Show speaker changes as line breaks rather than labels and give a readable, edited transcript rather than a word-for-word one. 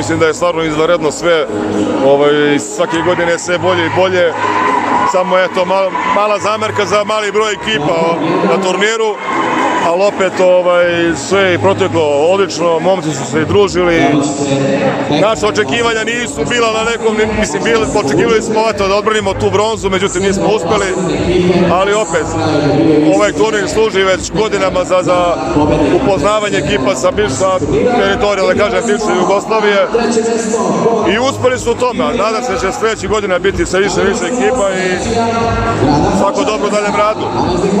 mislim da je stvarno izvanredno sve, svake godine sve bolje i bolje. Samo eto, mala zamerka za mali broj ekipa na turniru, ali opet sve je proteklo odlično, momci su se i družili. Naša očekivanja nisu bila na nekom, mislim, očekivali smo da odbranimo tu bronzu, međutim nismo uspeli, ali opet, ovaj turnir služi već godinama za upoznavanje ekipa sa teritorija, da kažem, bivše Jugoslavije i uspeli su u tome, a nadam se da će sljedećih godina biti sa više ekipa i svako dobro daljem radu.